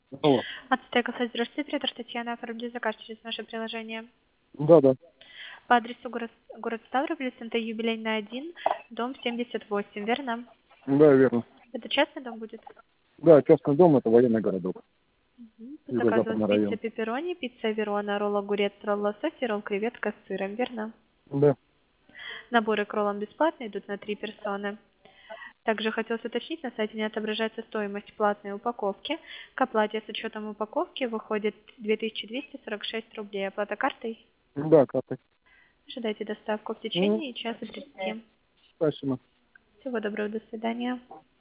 Алло. От стейка здравствуйте, оператор Татьяна, оформили заказ через наше приложение. Да, да. По адресу город Ставрополь, СНТ Юбилейная 1, дом 78, верно? Да, верно. Это частный дом будет? Да, частный дом это военный городок. По заказу у вас Юго-западный пицца район. пепперони, пицца Верона, ролл огурец, ролл лосось и ролл креветка с сыром, верно? Да. Наборы к роллам бесплатные, идут на 3 персоны. Также хотелось уточнить, на сайте не отображается стоимость платной упаковки. К оплате с учетом упаковки выходит 2246 рублей. Оплата картой? Да, картой. Ожидайте доставку в Ну, течение часа 30. спасибо. Всего доброго, до свидания.